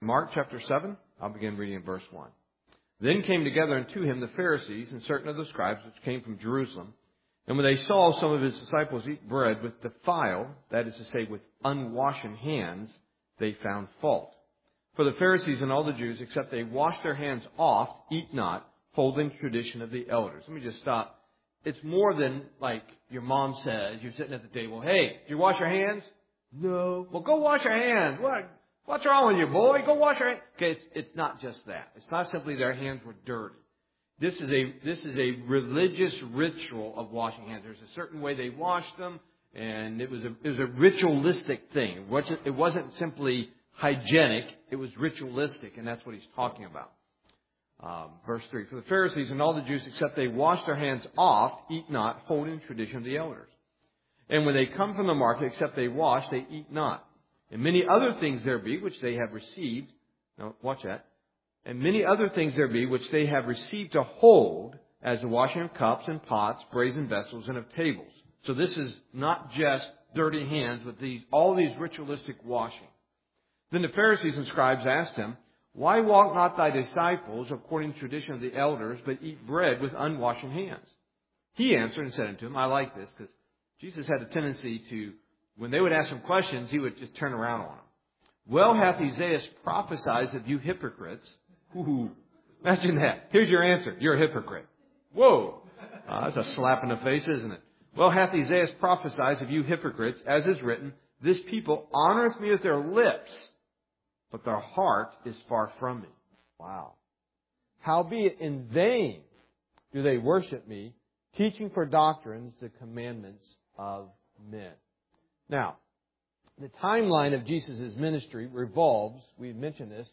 Mark chapter 7, I'll begin reading in verse 1. Then came together unto him the Pharisees and certain of the scribes which came from Jerusalem. And when they saw some of his disciples eat bread with defiled, that is to say, with unwashen hands, they found fault. For the Pharisees and all the Jews, except they wash their hands oft, eat not, holding tradition of the elders. Let me just stop. It's more than like your mom says, you're sitting at the table, hey, did you wash your hands? No. Well, go wash your hands. What's wrong with you, boy? Go wash your hands. Okay, it's not just that. It's not simply their hands were dirty. This is a religious ritual of washing hands. There's a certain way they washed them, and it was a ritualistic thing. It wasn't simply hygienic. It was ritualistic, and that's what he's talking about. Verse 3, for the Pharisees and all the Jews, except they wash their hands oft, eat not, holding tradition of the elders. And when they come from the market, except they wash, they eat not. And many other things there be which they have received. Now, watch that. And many other things there be which they have received to hold, as the washing of cups and pots, brazen vessels, and of tables. So this is not just dirty hands, but all these ritualistic washing. Then the Pharisees and scribes asked him, why walk not thy disciples according to the tradition of the elders, but eat bread with unwashen hands? He answered and said unto him, I like this, because Jesus had a tendency to, when they would ask him questions, he would just turn around on them. Well hath Isaiah prophesied of you hypocrites. Ooh, imagine that. Here's your answer. You're a hypocrite. Whoa. That's a slap in the face, isn't it? Well hath Isaiah prophesied of you hypocrites, as is written, this people honoreth me with their lips, but their heart is far from me. Wow. Howbeit in vain do they worship me, teaching for doctrines the commandments of men. Now, the timeline of Jesus' ministry revolves, we mentioned this,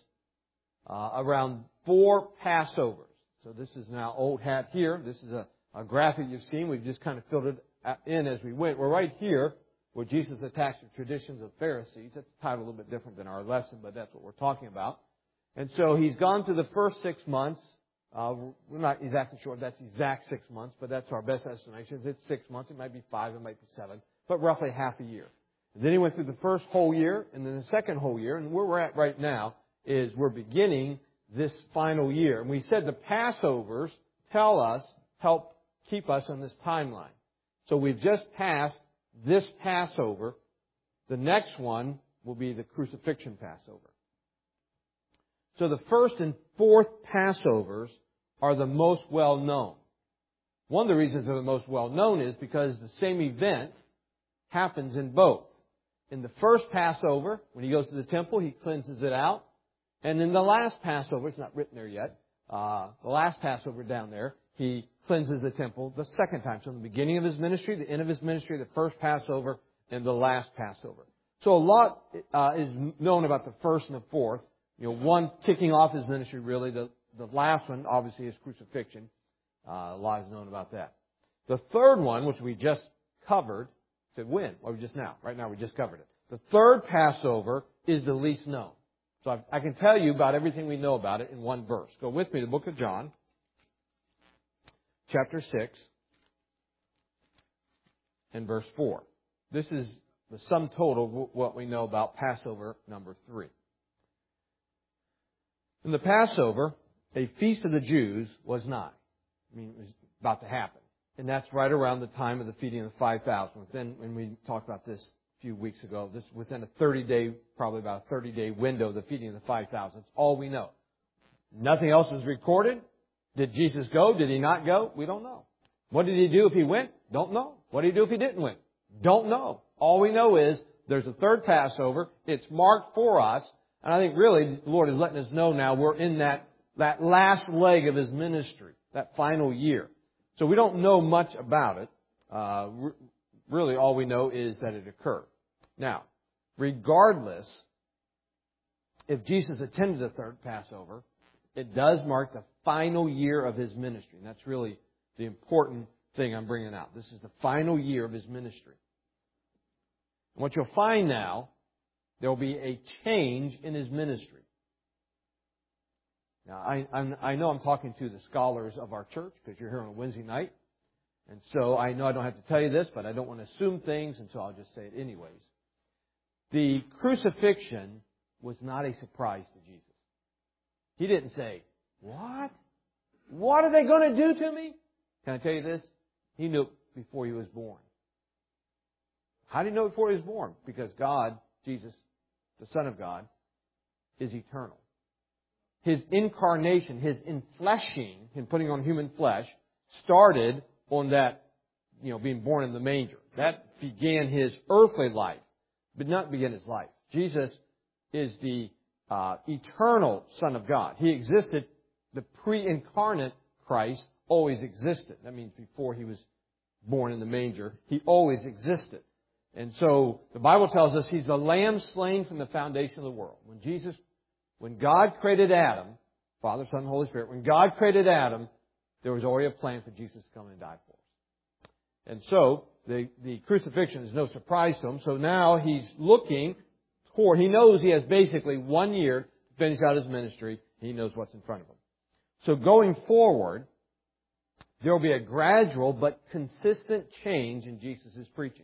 around 4 Passovers. So this is now old hat here. This is a graphic you've seen. We've just kind of filled it in as we went. We're right here where Jesus attacks the traditions of Pharisees. That's titled a little bit different than our lesson, but that's what we're talking about. And so he's gone through the first 6 months. We're not exactly sure that's exact 6 months, but that's our best estimation. It's 6 months. It might be 5. It might be 7, but roughly half a year. And then he went through the first whole year and then the second whole year. And where we're at right now is we're beginning this final year. And we said the Passovers help keep us on this timeline. So we've just passed this Passover. The next one will be the crucifixion Passover. So the first and fourth Passovers are the most well known. One of the reasons they're the most well known is because the same event happens in both. In the first Passover, when he goes to the temple, he cleanses it out. And in the last Passover, it's not written there yet, the last Passover down there, he cleanses the temple the second time. So in the beginning of his ministry, the end of his ministry, the first Passover, and the last Passover. So a lot is known about the first and the fourth. One kicking off his ministry, really. The last one, obviously, is crucifixion. A lot is known about that. The third one, which we just covered, said when? Well, just now. Right now, we just covered it. The third Passover is the least known. So I can tell you about everything we know about it in one verse. Go with me to the book of John, chapter 6, and verse 4. This is the sum total of what we know about Passover number 3. In the Passover, a feast of the Jews was nigh. It was about to happen. And that's right around the time of the feeding of the 5,000. When we talked about this a few weeks ago, this within a 30-day, probably about a 30-day window, the feeding of the 5,000. It's all we know. Nothing else is recorded. Did Jesus go? Did he not go? We don't know. What did he do if he went? Don't know. What did he do if he didn't win? Don't know. All we know is there's a third Passover. It's marked for us. And I think really the Lord is letting us know now we're in that last leg of his ministry, that final year. So we don't know much about it. Really all we know is that it occurred. Now, regardless, if Jesus attended the third Passover, it does mark the final year of his ministry. And that's really the important thing I'm bringing out. This is the final year of his ministry. And what you'll find now, there will be a change in his ministry. Now, I know I'm talking to the scholars of our church because you're here on a Wednesday night. And so I know I don't have to tell you this, but I don't want to assume things, and so I'll just say it anyways. The crucifixion was not a surprise to Jesus. He didn't say, what? What are they going to do to me? Can I tell you this? He knew it before he was born. How did he know it before he was born? Because God, Jesus, the Son of God, is eternal. His incarnation, His infleshing, Him putting on human flesh, started on that, being born in the manger. That began His earthly life, but not began His life. Jesus is the eternal Son of God. He existed. The pre-incarnate Christ always existed. That means before He was born in the manger, He always existed. And so the Bible tells us He's the Lamb slain from the foundation of the world. When God created Adam, Father, Son, and Holy Spirit, when God created Adam, there was already a plan for Jesus to come and die for us. And so the crucifixion is no surprise to Him. So now He's looking toward, He knows He has basically 1 year to finish out His ministry. He knows what's in front of Him. So going forward, there will be a gradual but consistent change in Jesus' preaching.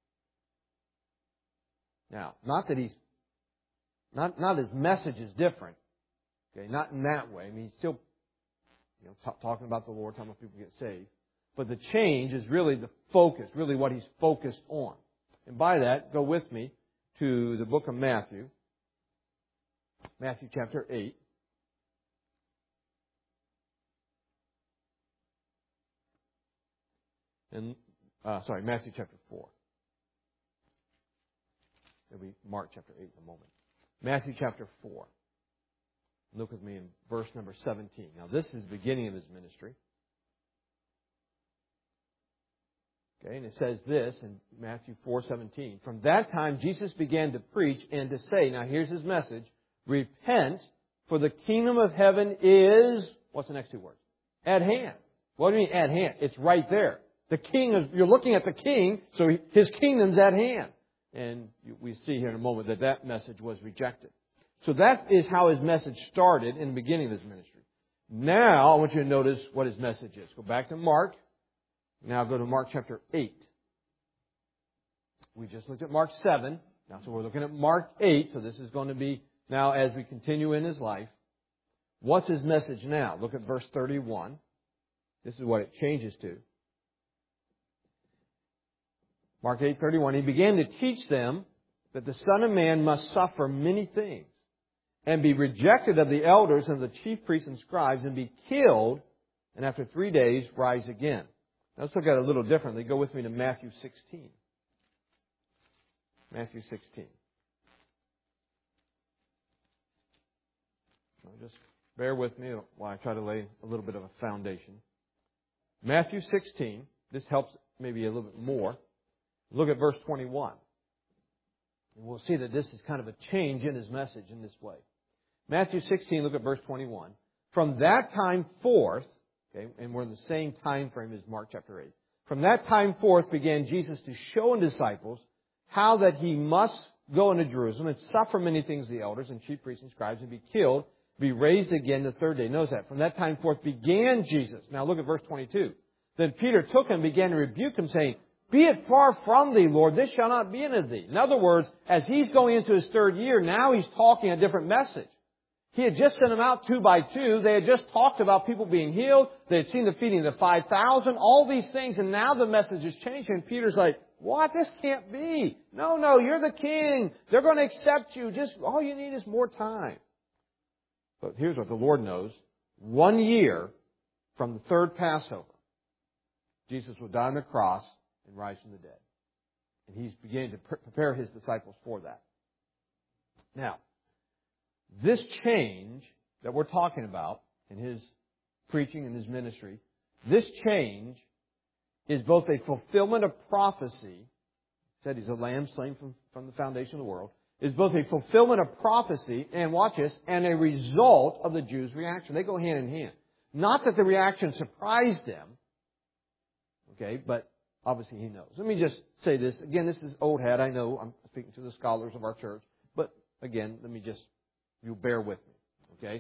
Now, not that He's not His message is different. Okay, not in that way. I mean, He's still talking about the Lord, talking about people get saved. But the change is really the focus, really what He's focused on. And by that, go with me to the book of Matthew. Matthew chapter 8. Matthew chapter 4. It'll be Mark chapter 8 in a moment. Matthew chapter 4. Look with me in verse number 17. Now this is the beginning of His ministry. Okay, and it says this in Matthew 4:17. From that time Jesus began to preach and to say, now here's His message, repent, for the kingdom of heaven is, what's the next two words? At hand. What do you mean at hand? It's right there. The king is, you're looking at the king, so His kingdom's at hand. And we see here in a moment that message was rejected. So that is how His message started in the beginning of His ministry. Now, I want you to notice what His message is. Go back to Mark. Now go to Mark chapter 8. We just looked at Mark 7. Now, so we're looking at Mark 8. So this is going to be now as we continue in His life. What's His message now? Look at verse 31. This is what it changes to. Mark 8:31, He began to teach them that the Son of Man must suffer many things and be rejected of the elders and the chief priests and scribes and be killed and after 3 days rise again. Now let's look at it a little differently. Go with me to Matthew 16. Matthew 16. Now just bear with me while I try to lay a little bit of a foundation. Matthew 16. This helps maybe a little bit more. Look at verse 21. And we'll see that this is kind of a change in His message in this way. Matthew 16, look at verse 21. From that time forth, okay, and we're in the same time frame as Mark chapter 8. From that time forth began Jesus to show His disciples how that He must go into Jerusalem and suffer many things of the elders and chief priests and scribes and be killed, be raised again the third day. Notice that. From that time forth began Jesus. Now look at verse 22. Then Peter took Him and began to rebuke Him, saying, be it far from thee, Lord, this shall not be unto thee. In other words, as He's going into His third year, now He's talking a different message. He had just sent them out 2 by 2. They had just talked about people being healed. They had seen the feeding of the 5,000, all these things, and now the message is changing. And Peter's like, what? This can't be. No, you're the king. They're going to accept you. Just all you need is more time. But here's what the Lord knows. 1 year from the third Passover, Jesus will die on the cross and rise from the dead. And He's beginning to prepare His disciples for that. Now, this change that we're talking about in His preaching and His ministry, this change is both a fulfillment of prophecy, said He's a lamb slain from the foundation of the world, is both a fulfillment of prophecy, and watch this, and a result of the Jews' reaction. They go hand in hand. Not that the reaction surprised them, okay, but obviously He knows. Let me just say this. Again, this is old hat. I know I'm speaking to the scholars of our church. But again, you'll bear with me. Okay?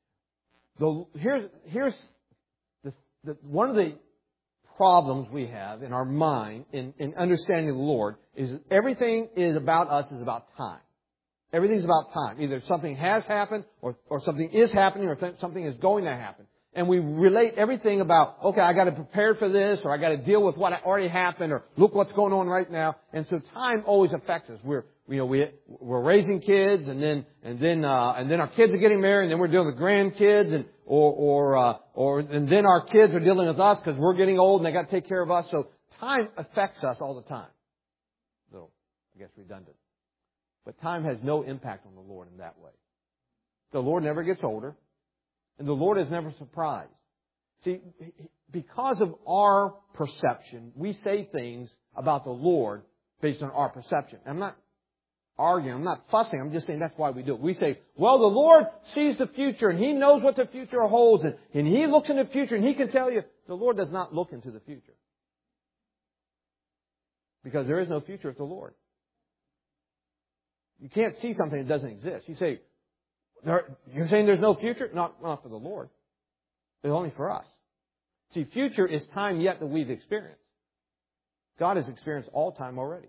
Here's one of the problems we have in our mind in understanding the Lord is everything is about us is about time. Everything's about time. Either something has happened or something is happening or something is going to happen. And we relate everything about, okay, I got to prepare for this, or I got to deal with what already happened, or look what's going on right now. And so time always affects us. We're raising kids, and then our kids are getting married, and then we're dealing with grandkids, and and then our kids are dealing with us because we're getting old and they got to take care of us. So time affects us all the time. So I guess redundant. But time has no impact on the Lord in that way. The Lord never gets older. And the Lord is never surprised. See, because of our perception, we say things about the Lord based on our perception. I'm not arguing, I'm not fussing, I'm just saying that's why we do it. We say, well, the Lord sees the future and He knows what the future holds and He looks in the future and He can tell you. The Lord does not look into the future. Because there is no future with the Lord. You can't see something that doesn't exist. You say, you're saying there's no future? Not for the Lord. It's only for us. See, future is time yet that we've experienced. God has experienced all time already.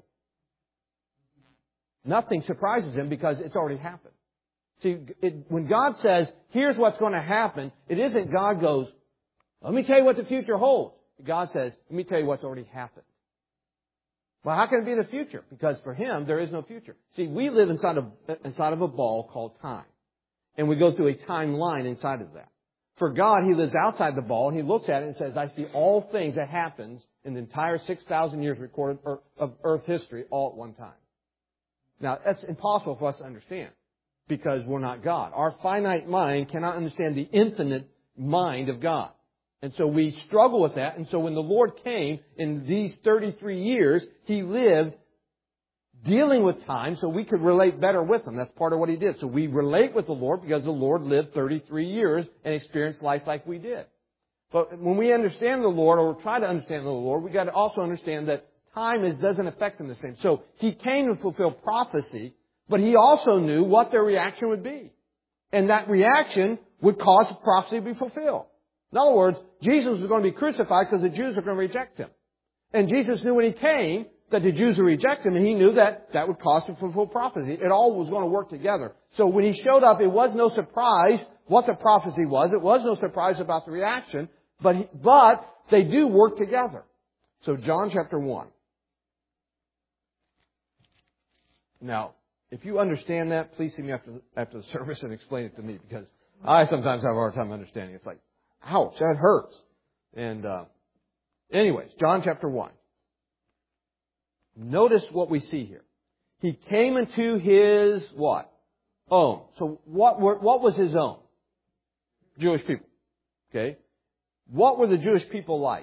Nothing surprises Him because it's already happened. See, when God says, here's what's going to happen, it isn't God goes, let me tell you what the future holds. God says, let me tell you what's already happened. Well, how can it be the future? Because for Him, there is no future. See, we live inside of a ball called time. And we go through a timeline inside of that. For God, He lives outside the ball, and He looks at it and says, I see all things that happens in the entire 6,000 years recorded of Earth history all at one time. Now, that's impossible for us to understand because we're not God. Our finite mind cannot understand the infinite mind of God. And so we struggle with that. And so when the Lord came in these 33 years, He lived dealing with time so we could relate better with Him. That's part of what He did. So we relate with the Lord because the Lord lived 33 years and experienced life like we did. But when we understand the Lord, or try to understand the Lord, we've got to also understand that time doesn't affect Him the same. So He came to fulfill prophecy, but He also knew what their reaction would be. And that reaction would cause the prophecy to be fulfilled. In other words, Jesus was going to be crucified because the Jews are going to reject Him. And Jesus knew when He came that the Jews would reject Him, and He knew that would cause Him to fulfill prophecy. It all was going to work together. So when He showed up, it was no surprise what the prophecy was. It was no surprise about the reaction, but they do work together. So John chapter 1. Now, if you understand that, please see me after the service and explain it to me, because I sometimes have a hard time understanding. It's like, ouch, that hurts. And anyways, John chapter 1. Notice what we see here. He came into His what? Own. So what was His own? Jewish people. Okay? What were the Jewish people like?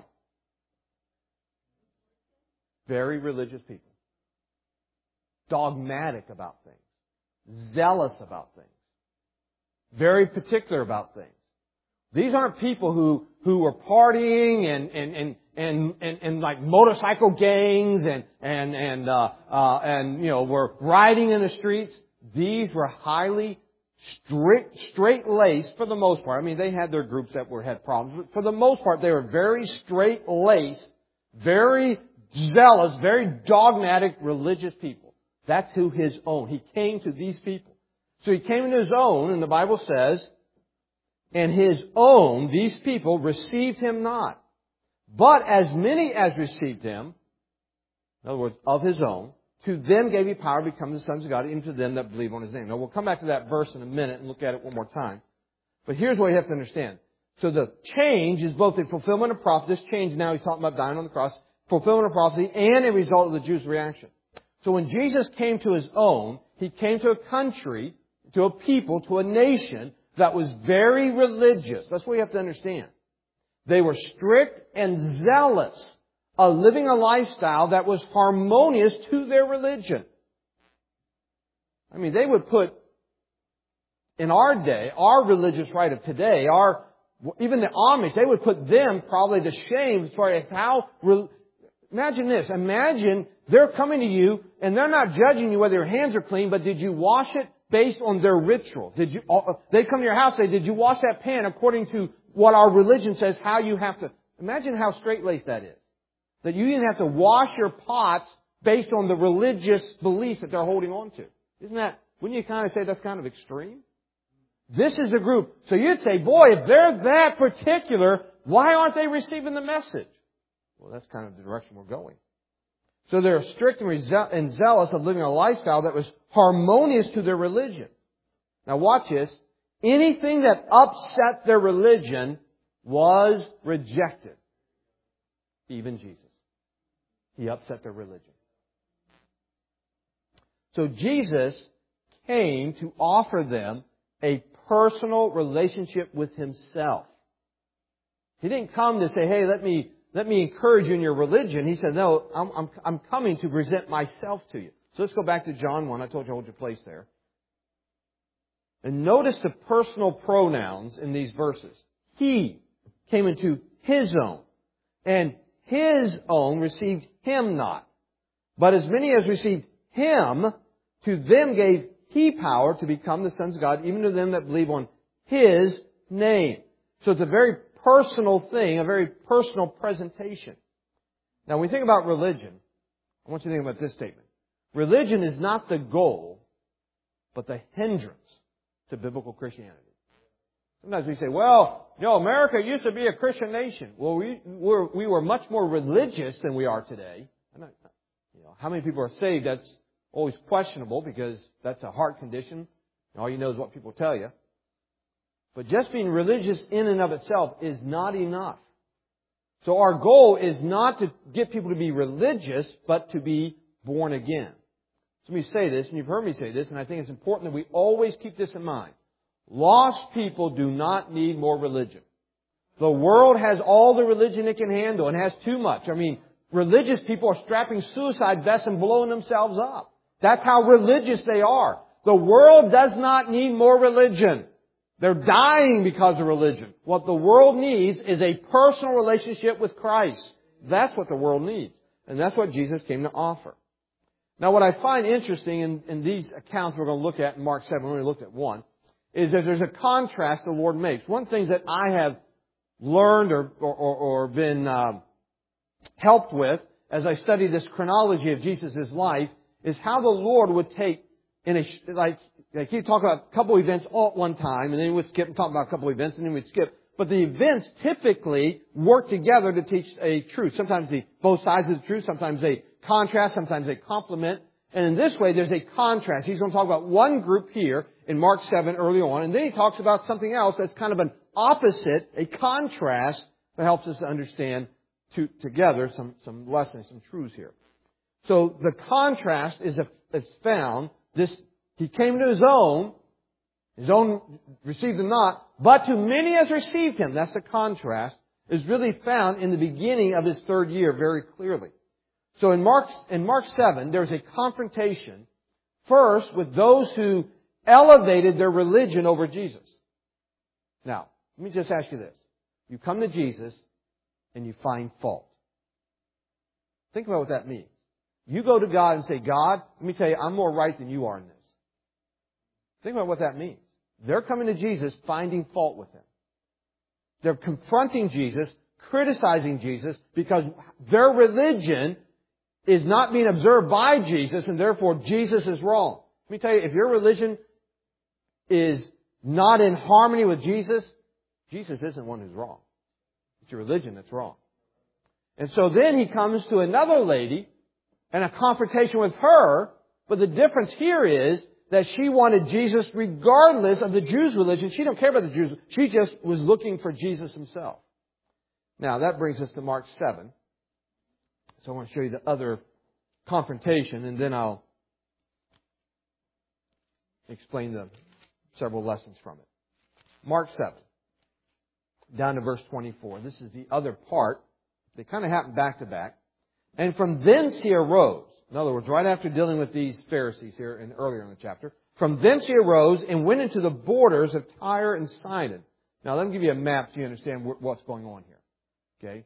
Very religious people. Dogmatic about things. Zealous about things. Very particular about things. These aren't people who were partying and like motorcycle gangs and were riding in the streets. These were highly straight-laced for the most part. I mean, they had their groups that had problems, but for the most part, they were very straight-laced, very zealous, very dogmatic religious people. That's who His own. He came to these people. So He came into His own, and the Bible says, and His own, these people, received Him not. But as many as received Him, in other words, of His own, to them gave He power to become the sons of God, even to them that believe on His name. Now, we'll come back to that verse in a minute and look at it one more time. But here's what you have to understand. So the change is both the fulfillment of prophecy. This change now, He's talking about dying on the cross, fulfillment of prophecy, and a result of the Jews' reaction. So when Jesus came to His own, He came to a country, to a people, to a nation that was very religious. That's what you have to understand. They were strict and zealous of living a lifestyle that was harmonious to their religion. I mean, they would put, in our day, our religious right of today, even the Amish, they would put them probably to shame as far as how... Imagine this. Imagine they're coming to you and they're not judging you whether your hands are clean, but did you wash it based on their ritual? They come to your house and say, did you wash that pan according to what our religion says how you have to... Imagine how straight-laced that is. That you even have to wash your pots based on the religious beliefs that they're holding on to. Isn't that Wouldn't you kind of say that's kind of extreme? This is a group. So you'd say, boy, if they're that particular, why aren't they receiving the message? Well, that's kind of the direction we're going. So they're strict and zealous of living a lifestyle that was harmonious to their religion. Now watch this. Anything that upset their religion was rejected. Even Jesus. He upset their religion. So Jesus came to offer them a personal relationship with Himself. He didn't come to say, hey, let me encourage you in your religion. He said, no, I'm coming to present myself to you. So let's go back to John 1. I told you hold your place there. And notice the personal pronouns in these verses. He came into His own, and His own received Him not. But as many as received Him, to them gave He power to become the sons of God, even to them that believe on His name. So it's a very personal thing, a very personal presentation. Now, when we think about religion, I want you to think about this statement. Religion is not the goal, but the hindrance to biblical Christianity. Sometimes we say, well, America used to be a Christian nation. Well, we were much more religious than we are today. How many people are saved? That's always questionable because that's a heart condition. All you know is what people tell you. But just being religious in and of itself is not enough. So our goal is not to get people to be religious, but to be born again. So let me say this, and you've heard me say this, and I think it's important that we always keep this in mind. Lost people do not need more religion. The world has all the religion it can handle and has too much. I mean, religious people are strapping suicide vests and blowing themselves up. That's how religious they are. The world does not need more religion. They're dying because of religion. What the world needs is a personal relationship with Christ. That's what the world needs. And that's what Jesus came to offer. Now, what I find interesting in these accounts we're going to look at in Mark 7, we only looked at one, is that there's a contrast the Lord makes. One thing that I have learned or been helped with as I study this chronology of Jesus' life is how the Lord would take, he'd talk about a couple events all at one time, and then he would skip and talk about a couple events, and then we'd skip. But the events typically work together to teach a truth. Sometimes both sides of the truth, sometimes they contrast, sometimes they complement. And in this way, there's a contrast. He's going to talk about one group here in Mark 7 early on, and then he talks about something else that's kind of an opposite, a contrast that helps us to understand together some lessons, some truths here. So the contrast is found. He came to His own received Him not, but to many as received Him. That's the contrast, is really found in the beginning of His third year very clearly. So in Mark 7, there's a confrontation, first with those who elevated their religion over Jesus. Now, let me just ask you this. You come to Jesus and you find fault. Think about what that means. You go to God and say, God, let me tell you, I'm more right than you are in this. Think about what that means. They're coming to Jesus finding fault with Him. They're confronting Jesus, criticizing Jesus, because their religion is not being observed by Jesus, and therefore Jesus is wrong. Let me tell you, if your religion is not in harmony with Jesus, Jesus isn't one who's wrong. It's your religion that's wrong. And so then He comes to another lady and a confrontation with her, but the difference here is that she wanted Jesus regardless of the Jews' religion. She don't care about the Jews. She just was looking for Jesus Himself. Now, that brings us to Mark 7. So I want to show you the other confrontation, and then I'll explain the several lessons from it. Mark 7, down to verse 24. This is the other part. They kind of happen back to back. And from thence He arose. In other words, right after dealing with these Pharisees here and earlier in the chapter, from thence He arose and went into the borders of Tyre and Sidon. Now, let me give you a map so you understand what's going on here. Okay?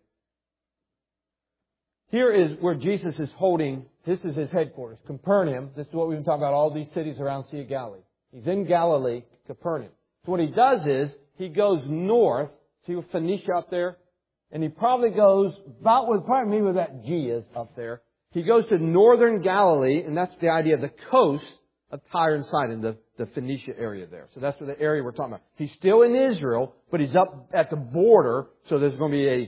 Here is where Jesus is holding, this is His headquarters, Capernaum. This is what we've been talking about, all these cities around Sea of Galilee. He's in Galilee, Capernaum. So what He does is, He goes north, see Phoenicia up there? And He probably goes about maybe where that G is up there. He goes to northern Galilee, and that's the idea of the coast of Tyre and Sidon, the Phoenicia area there. So that's the area we're talking about. He's still in Israel, but he's up at the border, so there's going to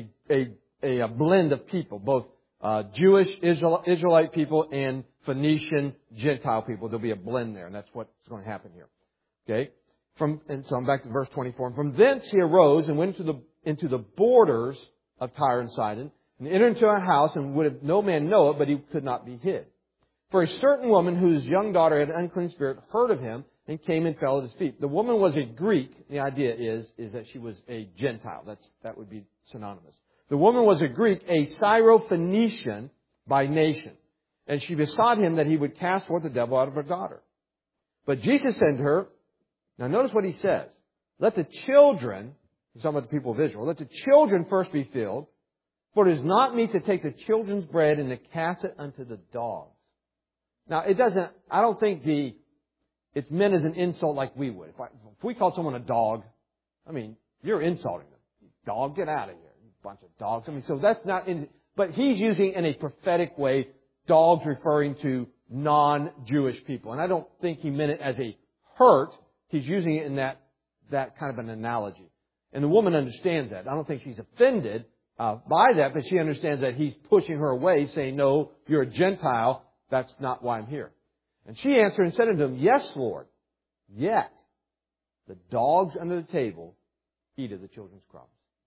be a blend of people, both Jewish Israelite people and Phoenician Gentile people. There'll be a blend there, and that's what's going to happen here. Okay? And so I'm back to verse 24. And from thence he arose and went into the borders of Tyre and Sidon, and entered into a house, and would have no man know it, but he could not be hid. For a certain woman whose young daughter had an unclean spirit heard of him and came and fell at his feet. The woman was a Greek. The idea is that she was a Gentile. That would be synonymous. The woman was a Greek, a Syrophoenician by nation. And she besought him that he would cast forth the devil out of her daughter. But Jesus said to her, now notice what he says. Let the children, he's talking about the people of Israel, let the children first be filled, for it is not meet to take the children's bread and to cast it unto the dogs. Now, I don't think it's meant as an insult like we would. If we called someone a dog, I mean, you're insulting them. Dog, get out of here. You bunch of dogs. I mean, so that's not but he's using in a prophetic way, dogs referring to non-Jewish people. And I don't think he meant it as a hurt. He's using it in that kind of an analogy. And the woman understands that. I don't think she's offended by that, but she understands that he's pushing her away, saying, no, you're a Gentile. That's not why I'm here. And she answered and said unto him, yes, Lord. Yet the dogs under the table eat of the children's crumbs.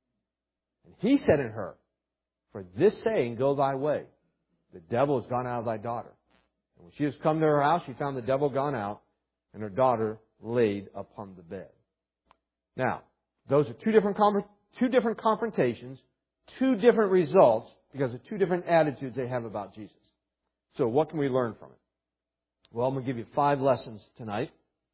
And he said unto her, for this saying, go thy way. The devil is gone out of thy daughter. And when she has come to her house, she found the devil gone out, and her daughter laid upon the bed. Now, those are two different confrontations, two different results, because of two different attitudes they have about Jesus. So what can we learn from it? Well, I'm going to give you 5 lessons tonight.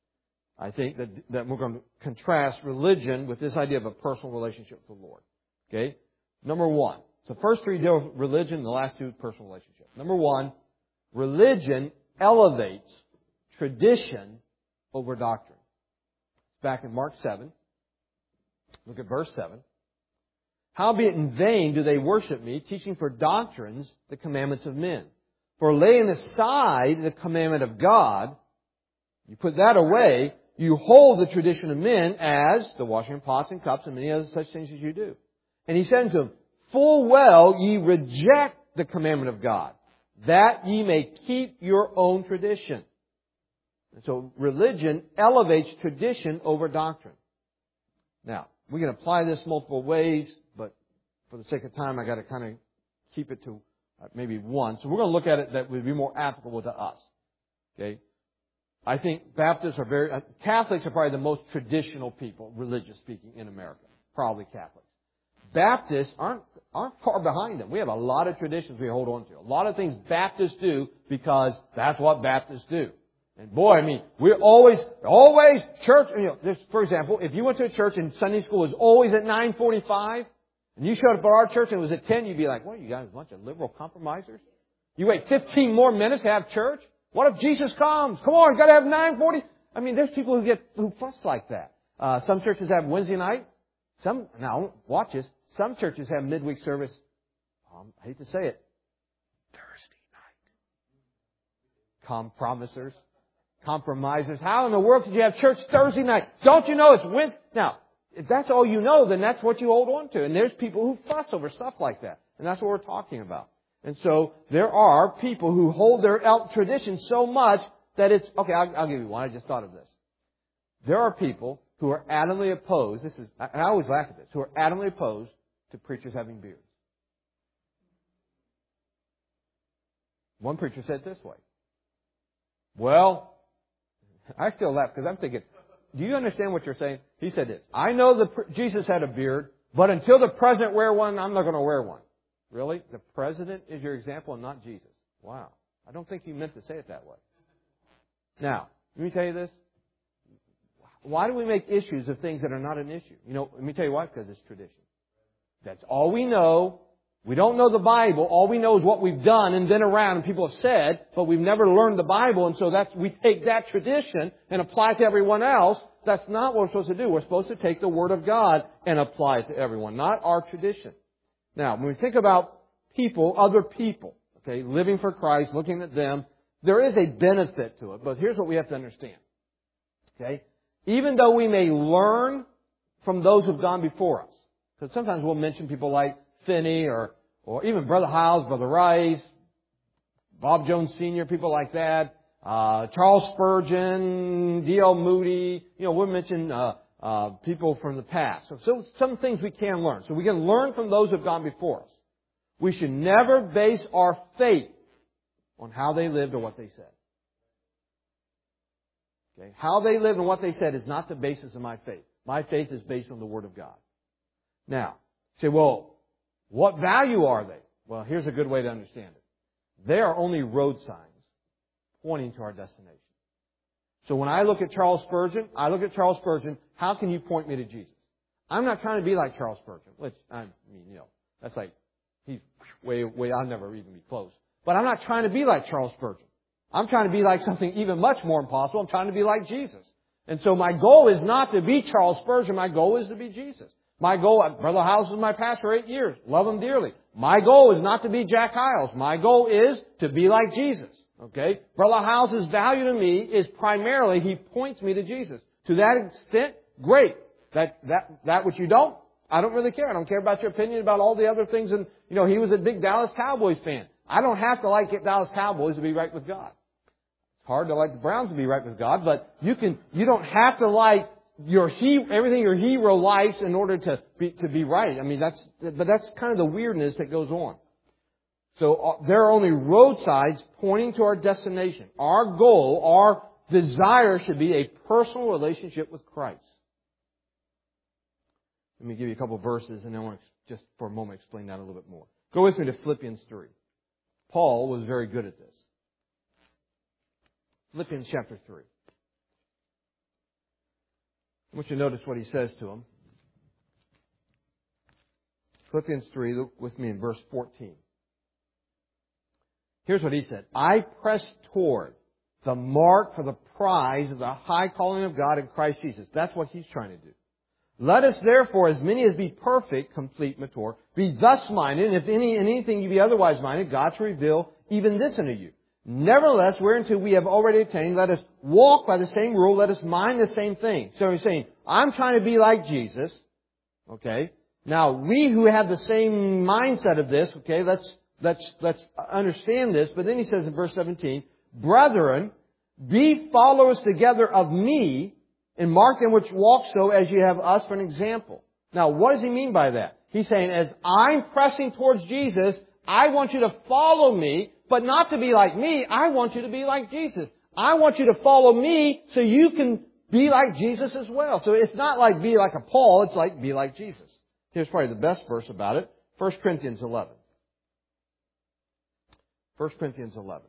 I think that we're going to contrast religion with this idea of a personal relationship with the Lord. Okay? Number 1. So first 3 deal with religion, the last 2 personal relationship. Number 1, religion elevates tradition over doctrine. Back in Mark 7. Look at verse 7. Howbeit in vain do they worship me, teaching for doctrines the commandments of men. For laying aside the commandment of God, you put that away, you hold the tradition of men as the washing of pots and cups and many other such things as you do. And he said unto them, full well ye reject the commandment of God, that ye may keep your own tradition. And so religion elevates tradition over doctrine. Now, we can apply this multiple ways, but for the sake of time, I got to kind of keep it to maybe one. So we're going to look at it that would be more applicable to us. Okay? I think Catholics are probably the most traditional people, religious speaking, in America. Probably Catholics. Baptists aren't far behind them. We have a lot of traditions we hold on to. A lot of things Baptists do because that's what Baptists do. And boy, I mean, we're always church. For example, if you went to a church and Sunday school was always at 9:45, and you showed up at our church and it was at 10, you'd be like, what are you guys, a bunch of liberal compromisers? You wait 15 more minutes to have church? What if Jesus comes? Come on, got to have 9:40. I mean, there's people who fuss like that. Some churches have Wednesday night. Now, watch this. Some churches have midweek service. I hate to say it. Thursday night. Compromisers. How in the world could you have church Thursday night? Don't you know it's Wednesday? Now, if that's all you know, then that's what you hold on to. And there's people who fuss over stuff like that. And that's what we're talking about. And so there are people who hold their tradition so much that it's... Okay, I'll give you one. I just thought of this. There are people who are adamantly opposed. I always laugh at this. Who are adamantly opposed to preachers having beards. One preacher said it this way. Well, I still laugh because I'm thinking, do you understand what you're saying? He said this. I know Jesus had a beard, but until the president wear one, I'm not going to wear one. Really? The president is your example and not Jesus. Wow. I don't think he meant to say it that way. Now, let me tell you this. Why do we make issues of things that are not an issue? Let me tell you why. Because it's tradition. That's all we know. We don't know the Bible. All we know is what we've done and been around and people have said, but we've never learned the Bible. And so we take that tradition and apply it to everyone else. That's not what we're supposed to do. We're supposed to take the Word of God and apply it to everyone, not our tradition. Now, when we think about people, other people, okay, living for Christ, looking at them, there is a benefit to it, but here's what we have to understand. Okay? Even though we may learn from those who've gone before us, because sometimes we'll mention people like Finney or even Brother Hiles, Brother Rice, Bob Jones Sr., people like that, Charles Spurgeon, D.L. Moody, we'll mention people from the past. So some things we can learn. So we can learn from those who've gone before us. We should never base our faith on how they lived or what they said. Okay? How they lived and what they said is not the basis of my faith. My faith is based on the Word of God. Now, you say, well, what value are they? Well, here's a good way to understand it. They are only road signs pointing to our destination. So when I look at Charles Spurgeon, how can you point me to Jesus? I'm not trying to be like Charles Spurgeon, which, that's like, he's way, I'll never even be close. But I'm not trying to be like Charles Spurgeon. I'm trying to be like something even much more impossible. I'm trying to be like Jesus. And so my goal is not to be Charles Spurgeon. My goal is to be Jesus. My goal, Brother Hiles was my pastor for 8 years. Love him dearly. My goal is not to be Jack Hiles. My goal is to be like Jesus. Okay? Brother Hiles' value to me is primarily he points me to Jesus. To that extent, great. That which you don't, I don't really care. I don't care about your opinion about all the other things. And, he was a big Dallas Cowboys fan. I don't have to like Dallas Cowboys to be right with God. It's hard to like the Browns to be right with God, but you don't have to like everything your hero likes in order to be right. I mean, that's kind of the weirdness that goes on. So there are only roadsides pointing to our destination. Our goal, our desire should be a personal relationship with Christ. Let me give you a couple of verses and then I want to just for a moment explain that a little bit more. Go with me to Philippians 3. Paul was very good at this. Philippians chapter 3. I want you to notice what he says to him. Philippians 3, look with me in verse 14. Here's what he said. I press toward the mark for the prize of the high calling of God in Christ Jesus. That's what he's trying to do. Let us therefore, as many as be perfect, complete, mature, be thus minded, and if in anything you be otherwise minded, God shall reveal even this unto you. Nevertheless, whereunto we have already attained, let us walk by the same rule, let us mind the same thing. So he's saying, I'm trying to be like Jesus. Okay? Now, we who have the same mindset of this, okay, let's understand this. But then he says in verse 17, Brethren, be followers together of me, and mark them which walk so as you have us for an example. Now, what does he mean by that? He's saying, as I'm pressing towards Jesus, I want you to follow me, but not to be like me. I want you to be like Jesus. I want you to follow me so you can be like Jesus as well. So it's not like be like a Paul, it's like be like Jesus. Here's probably the best verse about it. 1 Corinthians 11. 1 Corinthians 11.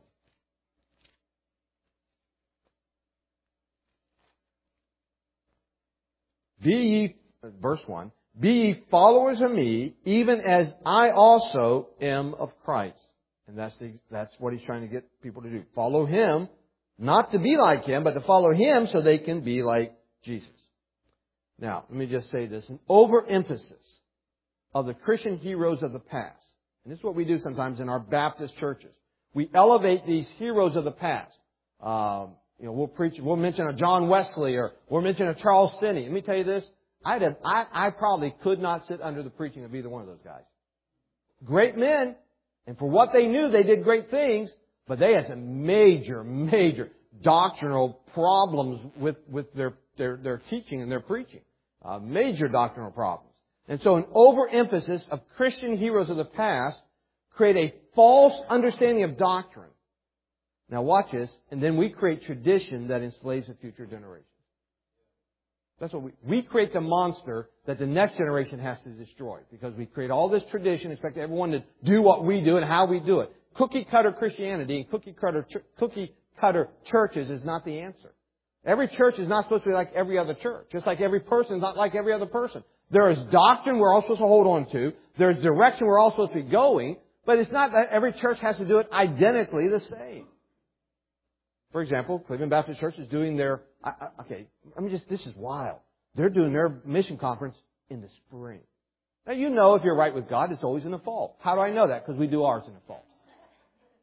Be ye, verse 1, be ye followers of me, even as I also am of Christ. And that's what he's trying to get people to do. Follow him, not to be like him, but to follow him so they can be like Jesus. Now, let me just say this. An overemphasis of the Christian heroes of the past. And this is what we do sometimes in our Baptist churches. We elevate these heroes of the past. We'll mention a John Wesley or we'll mention a Charles Finney. Let me tell you this. I probably could not sit under the preaching of either one of those guys. Great men. And for what they knew, they did great things. But they had some major doctrinal problems with their teaching and their preaching. Major doctrinal problems. And so an overemphasis of Christian heroes of the past create a false understanding of doctrine. Now watch this, and then we create tradition that enslaves the future generations. That's what we create the monster that the next generation has to destroy. Because we create all this tradition, expect everyone to do what we do and how we do it. Cookie cutter Christianity and cookie cutter churches is not the answer. Every church is not supposed to be like every other church. Just like every person is not like every other person. There is doctrine we're all supposed to hold on to. There's direction we're all supposed to be going. But it's not that every church has to do it identically the same. For example, Cleveland Baptist Church is doing this is wild. They're doing their mission conference in the spring. Now, if you're right with God, it's always in the fall. How do I know that? Because we do ours in the fall.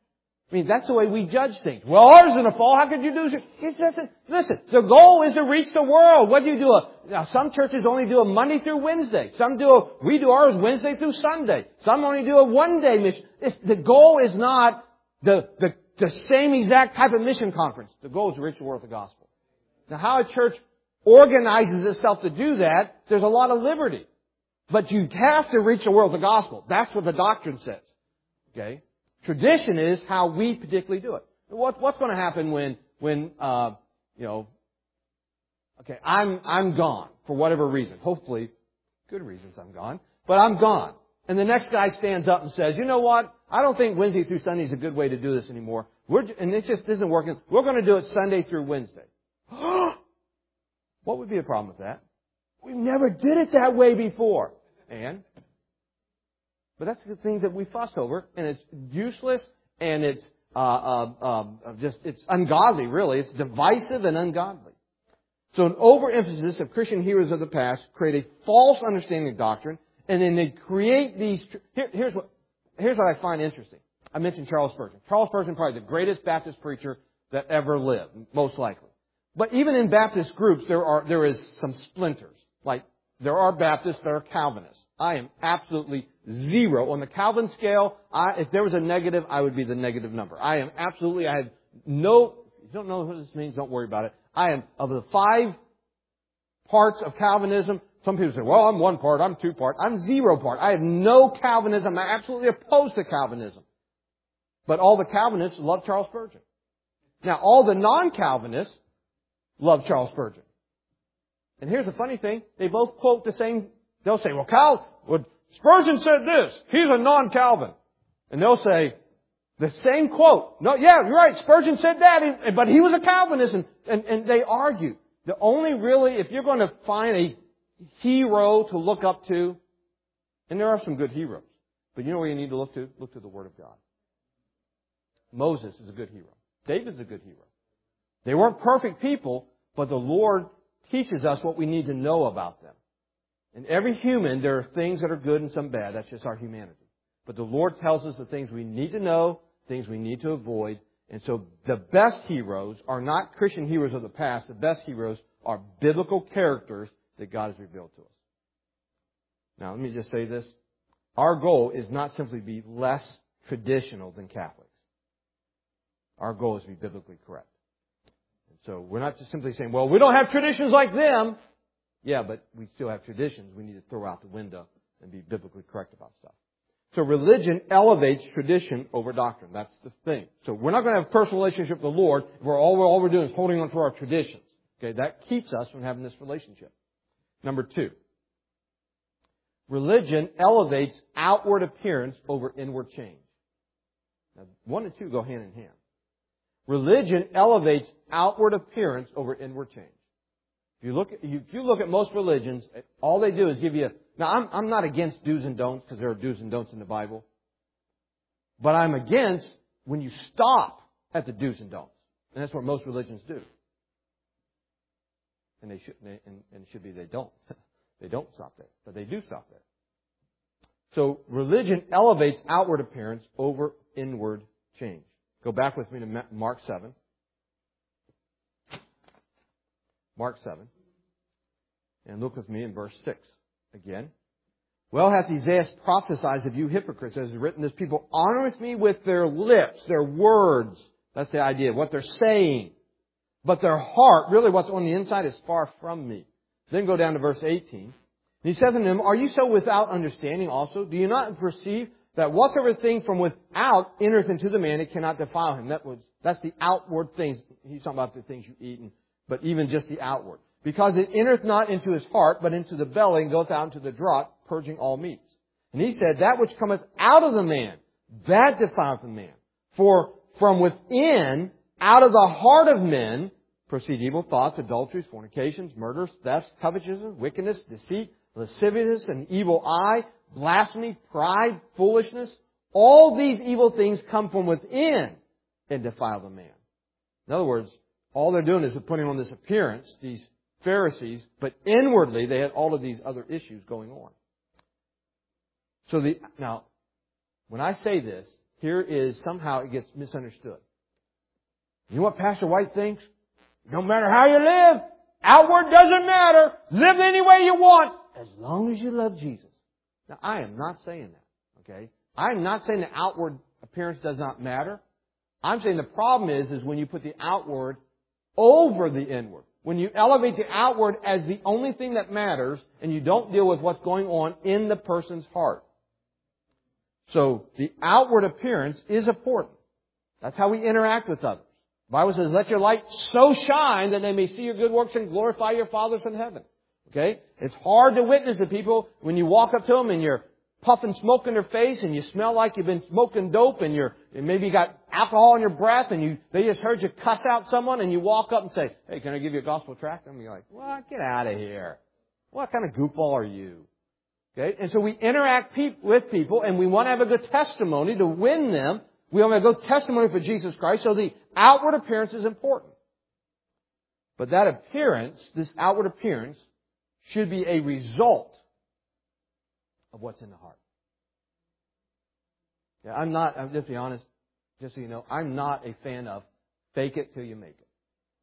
I mean, that's the way we judge things. Well, ours is in a fall. How could you do it? It doesn't. Listen, the goal is to reach the world. What do you do? Now, some churches only do a Monday through Wednesday. We do ours Wednesday through Sunday. Some only do a one-day mission. The goal is not the same exact type of mission conference. The goal is to reach the world with the gospel. Now, how a church organizes itself to do that, there's a lot of liberty. But you have to reach the world with the gospel. That's what the doctrine says. Okay? Tradition is how we particularly do it. What's going to happen when I'm gone for whatever reason. Hopefully, good reasons I'm gone. But I'm gone. And the next guy stands up and says, you know what? I don't think Wednesday through Sunday is a good way to do this anymore. And it just isn't working. We're going to do it Sunday through Wednesday. What would be a problem with that? We never did it that way before. But that's the things that we fuss over, and it's useless, and it's it's ungodly, really. It's divisive and ungodly. So an overemphasis of Christian heroes of the past create a false understanding of doctrine, and then they create these. Here's what I find interesting. I mentioned Charles Spurgeon. Charles Spurgeon, probably the greatest Baptist preacher that ever lived, most likely. But even in Baptist groups, there is some splinters. Like there are Baptists that are Calvinists. I am absolutely zero. On the Calvin scale, if there was a negative, I would be the negative number. I have no, if you don't know what this means, don't worry about it. I am, of the 5 parts of Calvinism, some people say, well, I'm 1 part, I'm 2 part. I'm 0 part. I have no Calvinism. I'm absolutely opposed to Calvinism. But all the Calvinists love Charles Spurgeon. Now, all the non-Calvinists love Charles Spurgeon. And here's the funny thing. They both quote the same. They'll say, well, Spurgeon said this. He's a non-Calvin. And they'll say, the same quote. No, yeah, you're right. Spurgeon said that, but he was a Calvinist. And they argue. The only really, if you're going to find a hero to look up to, and there are some good heroes, but you know where you need to look to? Look to the Word of God. Moses is a good hero. David's a good hero. They weren't perfect people, but the Lord teaches us what we need to know about them. In every human, there are things that are good and some bad. That's just our humanity. But the Lord tells us the things we need to know, things we need to avoid. And so the best heroes are not Christian heroes of the past. The best heroes are biblical characters that God has revealed to us. Now, let me just say this. Our goal is not simply to be less traditional than Catholics. Our goal is to be biblically correct. And so we're not just simply saying, well, we don't have traditions like them. Yeah, but we still have traditions we need to throw out the window and be biblically correct about stuff. So religion elevates tradition over doctrine. That's the thing. So we're not going to have a personal relationship with the Lord where all we're doing is holding on to our traditions. Okay, that keeps us from having this relationship. Number 2. Religion elevates outward appearance over inward change. Now, 1 and 2 go hand in hand. Religion elevates outward appearance over inward change. If you look at most religions, all they do is give you. Now, I'm not against do's and don'ts because there are do's and don'ts in the Bible, but I'm against when you stop at the do's and don'ts, and that's what most religions do. And they should be they don't. They don't stop there, but they do stop there. So religion elevates outward appearance over inward change. Go back with me to Mark 7. Mark 7. And look with me in verse 6 again. Well hath Isaiah prophesied of you hypocrites, as is written, this people honoreth me with their lips, their words. That's the idea, what they're saying. But their heart, really what's on the inside, is far from me. Then go down to verse 18. And he says unto them, are you so without understanding also? Do you not perceive that whatsoever thing from without entereth into the man, it cannot defile him? That's the outward things. He's talking about the things you eat, but even just the outward. Because it entereth not into his heart, but into the belly, and goeth out into the draught, purging all meats. And he said, that which cometh out of the man, that defileth the man. For from within, out of the heart of men, proceed evil thoughts, adulteries, fornications, murders, thefts, covetousness, wickedness, deceit, lasciviousness, an evil eye, blasphemy, pride, foolishness. All these evil things come from within and defile the man. In other words, all they're doing is they're putting on this appearance, these Pharisees, but inwardly they had all of these other issues going on. So now, when I say this, here is somehow it gets misunderstood. You know what Pastor White thinks? No matter how you live, outward doesn't matter. Live any way you want, as long as you love Jesus. Now, I am not saying that, okay? I'm not saying the outward appearance does not matter. I'm saying the problem is when you put the outward over the inward. When you elevate the outward as the only thing that matters and you don't deal with what's going on in the person's heart. So the outward appearance is important. That's how we interact with others. The Bible says, let your light so shine that they may see your good works and glorify your Father in heaven. Okay? It's hard to witness to people when you walk up to them and you're puffing smoke in their face and you smell like you've been smoking dope and maybe you got alcohol in your breath and they just heard you cuss out someone and you walk up and say, hey, can I give you a gospel tract? And you're like, what? Get out of here. What kind of goofball are you? Okay? And so we interact with people and we want to have a good testimony to win them. We want to have a good testimony for Jesus Christ. So the outward appearance is important. But that appearance, this outward appearance, should be a result of what's in the heart. Yeah, I'm just be honest, just so you know, I'm not a fan of fake it till you make it.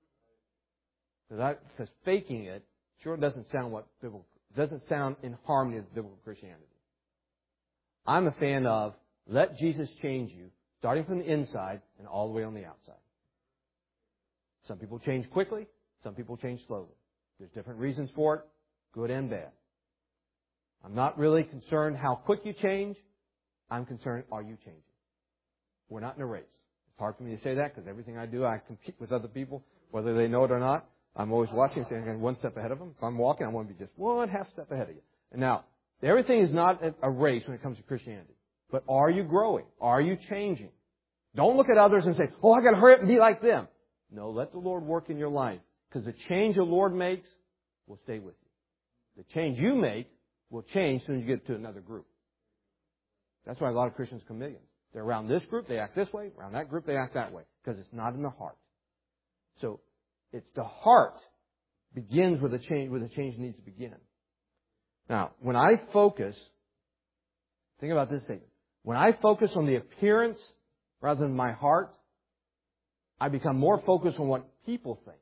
Because faking it sure doesn't sound in harmony with biblical Christianity. I'm a fan of let Jesus change you, starting from the inside and all the way on the outside. Some people change quickly, some people change slowly. There's different reasons for it, good and bad. I'm not really concerned how quick you change. I'm concerned, are you changing? We're not in a race. It's hard for me to say that because everything I do, I compete with other people, whether they know it or not. I'm always watching, saying I'm one step ahead of them. If I'm walking, I want to be just 1/2 step ahead of you. And now, everything is not a race when it comes to Christianity. But are you growing? Are you changing? Don't look at others and say, oh, I got to hurry up and be like them. No, let the Lord work in your life. Because the change the Lord makes will stay with you. The change you make will change as soon as you get to another group. That's why a lot of Christians are chameleons. They're around this group, they act this way. Around that group, they act that way. Because it's not in the heart. So, it's the heart begins with a change, where the change needs to begin. Now, when I focus, think about this statement. When I focus on the appearance rather than my heart, I become more focused on what people think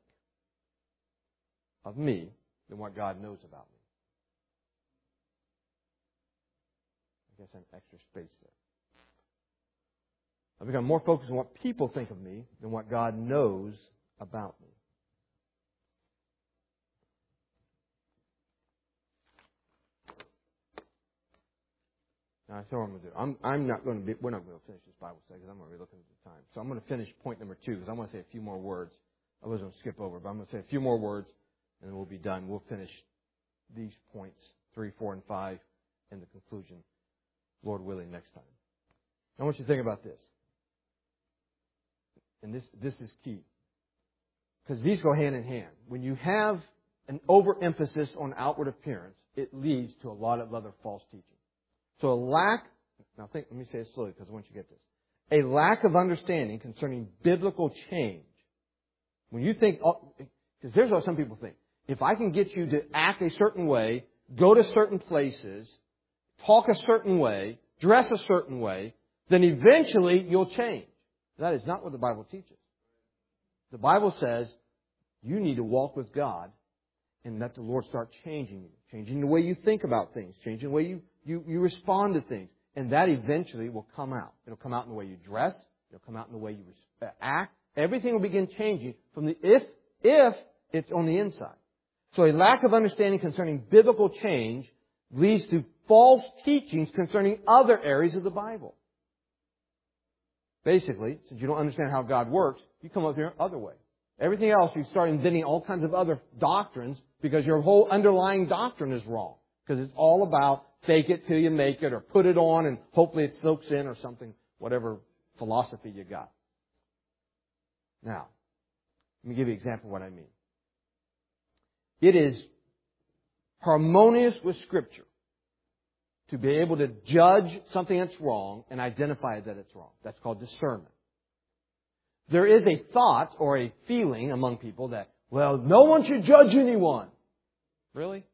of me than what God knows about me. I guess an extra space there. I become more focused on what people think of me than what God knows about me. Now, that's what I'm going to do. We're not going to finish this Bible study because I'm going to be looking at the time. So I'm going to finish point number 2 because I want to say a few more words. I was going to skip over, but I'm going to say a few more words and then we'll be done. We'll finish these points, 3, 4, and 5, in the conclusion, Lord willing, next time. I want you to think about this. And this is key. Because these go hand in hand. When you have an overemphasis on outward appearance, it leads to a lot of other false teaching. So let me say it slowly because I want you to get this. A lack of understanding concerning biblical change. When you think, because here's what some people think. If I can get you to act a certain way, go to certain places, talk a certain way, dress a certain way, then eventually you'll change. That is not what the Bible teaches. The Bible says you need to walk with God and let the Lord start changing you. Changing the way you think about things. Changing the way you respond to things. And that eventually will come out. It'll come out in the way you dress. It'll come out in the way you act. Everything will begin changing from the if it's on the inside. So a lack of understanding concerning biblical change leads to false teachings concerning other areas of the Bible. Basically, since you don't understand how God works, you come up with your other way. Everything else, you start inventing all kinds of other doctrines because your whole underlying doctrine is wrong. Because it's all about fake it till you make it or put it on and hopefully it soaks in or something, whatever philosophy you got. Now, let me give you an example of what I mean. It is harmonious with Scripture to be able to judge something that's wrong and identify that it's wrong. That's called discernment. There is a thought or a feeling among people that, well, no one should judge anyone. Really?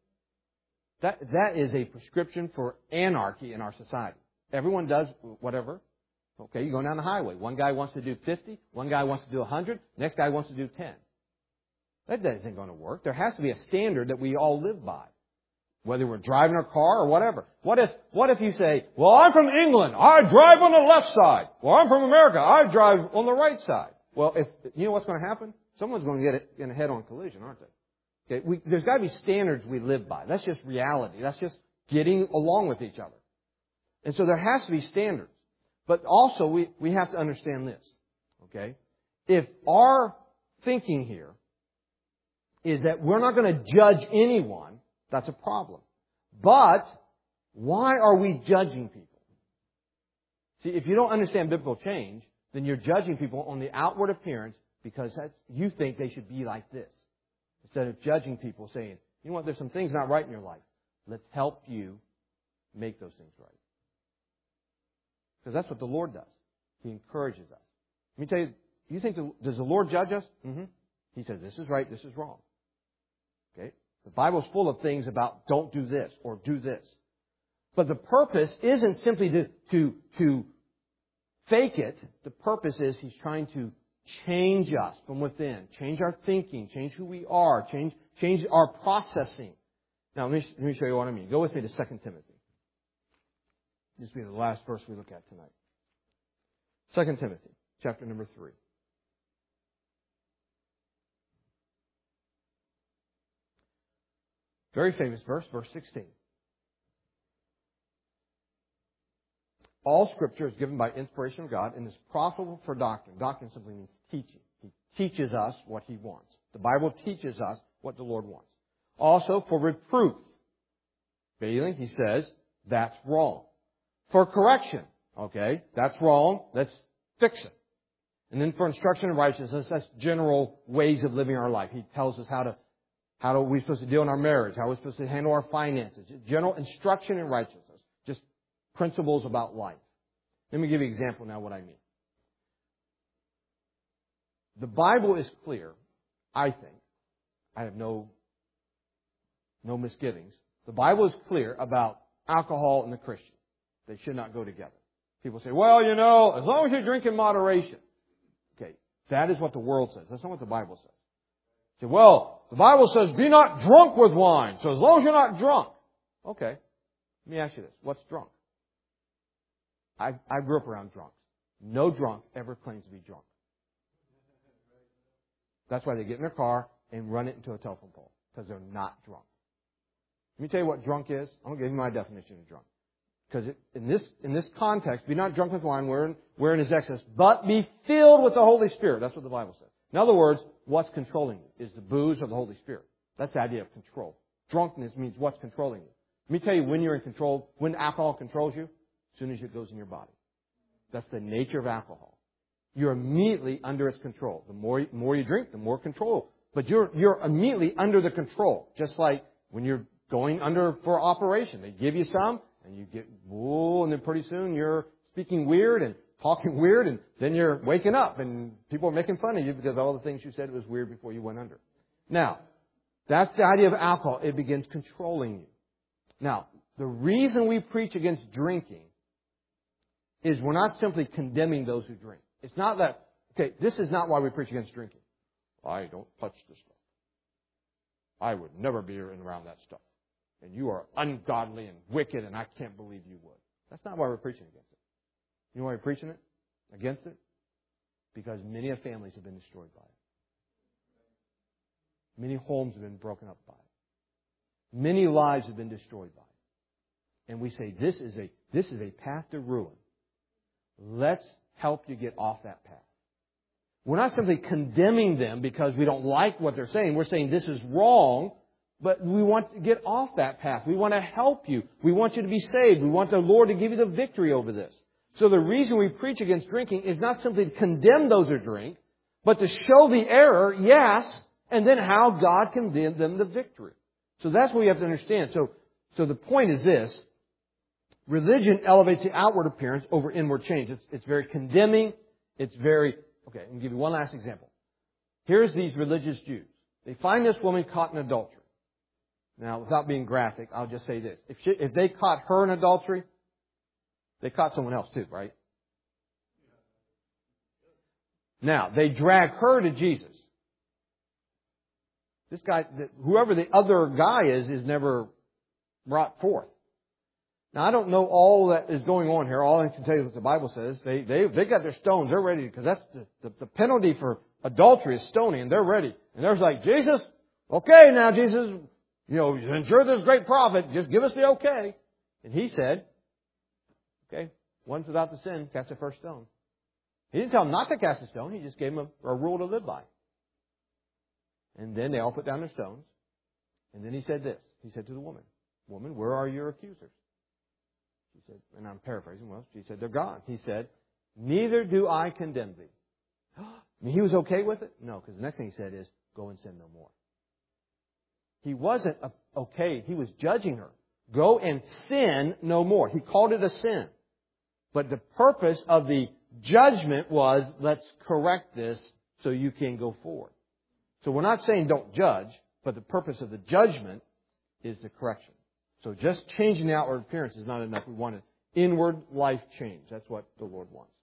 That is a prescription for anarchy in our society. Everyone does whatever. Okay, you're going down the highway. One guy wants to do 50. One guy wants to do 100. Next guy wants to do 10. That isn't going to work. There has to be a standard that we all live by. Whether we're driving our car or whatever. What if you say, well, I'm from England. I drive on the left side. Well, I'm from America. I drive on the right side. Well, you know what's going to happen? Someone's going to get in a head-on collision, aren't they? Okay, there's got to be standards we live by. That's just reality. That's just getting along with each other. And so there has to be standards. But also we have to understand this. Okay? If our thinking here is that we're not going to judge anyone, that's a problem. But why are we judging people? See, if you don't understand biblical change, then you're judging people on the outward appearance because you think they should be like this. Instead of judging people saying, you know what, there's some things not right in your life. Let's help you make those things right. Because that's what the Lord does. He encourages us. Let me tell you, you think, does the Lord judge us? Mm-hmm. He says, this is right, this is wrong. Okay? The Bible's full of things about don't do this or do this. But the purpose isn't simply to fake it. The purpose is He's trying to change us from within, change our thinking, change who we are, change our processing. Now, let me show you what I mean. Go with me to 2 Timothy. This will be the last verse we look at tonight. 2 Timothy, chapter number 3. Very famous verse, verse 16. All Scripture is given by inspiration of God and is profitable for doctrine. Doctrine simply means teaching. He teaches us what He wants. The Bible teaches us what the Lord wants. Also for reproof. Failing, He says, that's wrong. For correction. Okay, that's wrong. Let's fix it. And then for instruction in righteousness, that's general ways of living our life. He tells us how are we supposed to deal in our marriage, how are we supposed to handle our finances. General instruction in righteousness. Just principles about life. Let me give you an example now what I mean. The Bible is clear, I think. I have no misgivings. The Bible is clear about alcohol and the Christian. They should not go together. People say, well, you know, as long as you drink in moderation. Okay, that is what the world says. That's not what the Bible says. Say, well, the Bible says, be not drunk with wine. So as long as you're not drunk. Okay, let me ask you this. What's drunk? I grew up around drunks. No drunk ever claims to be drunk. That's why they get in their car and run it into a telephone pole. Because they're not drunk. Let me tell you what drunk is. I'm going to give you my definition of drunk. Because in this context, be not drunk with wine, wherein is excess, but be filled with the Holy Spirit. That's what the Bible says. In other words, what's controlling you? Is the booze or the Holy Spirit? That's the idea of control. Drunkenness means what's controlling you. Let me tell you when you're in control, when alcohol controls you, as soon as it goes in your body. That's the nature of alcohol. You're immediately under its control. The more you drink, the more control. But you're immediately under the control. Just like when you're going under for operation. They give you some, and you get, whoa, and then pretty soon you're speaking weird and talking weird, and then you're waking up, and people are making fun of you because all the things you said was weird before you went under. Now, that's the idea of alcohol. It begins controlling you. Now, the reason we preach against drinking is we're not simply condemning those who drink. It's not that, okay, this is not why we preach against drinking. I don't touch this stuff. I would never be around that stuff. And you are ungodly and wicked, and I can't believe you would. That's not why we're preaching against it. You know why we're preaching it? Against it? Because many of families have been destroyed by it. Many homes have been broken up by it. Many lives have been destroyed by it. And we say, this is a path to ruin. Let's help you get off that path. We're not simply condemning them because we don't like what they're saying. We're saying this is wrong, but we want to get off that path. We want to help you. We want you to be saved. We want the Lord to give you the victory over this. So the reason we preach against drinking is not simply to condemn those who drink, but to show the error, yes, and then how God can give them the victory. So that's what we have to understand. So the point is this. Religion elevates the outward appearance over inward change. It's very condemning. It's very... Okay, I'm going to give you one last example. Here's these religious Jews. They find this woman caught in adultery. Now, without being graphic, I'll just say this. If they caught her in adultery, they caught someone else too, right? Now, they drag her to Jesus. This guy, whoever the other guy is never brought forth. Now, I don't know all that is going on here. All I can tell you is what the Bible says. They got their stones. They're ready, because that's the penalty for adultery is stoning, and they're ready. And they're like, Jesus, okay now, Jesus, ensure this great prophet. Just give us the okay. And he said, okay, one's without the sin, cast the first stone. He didn't tell them not to cast a stone. He just gave them a rule to live by. And then they all put down their stones. And then he said this. He said to the woman, "Woman, where are your accusers?" She said, and I'm paraphrasing, she said, "They're gone." He said, "Neither do I condemn thee." I mean, he was okay with it? No, because the next thing he said is, "Go and sin no more." He wasn't okay. He was judging her. Go and sin no more. He called it a sin. But the purpose of the judgment was, let's correct this so you can go forward. So we're not saying don't judge, but the purpose of the judgment is the correction. So just changing the outward appearance is not enough. We want an inward life change. That's what the Lord wants.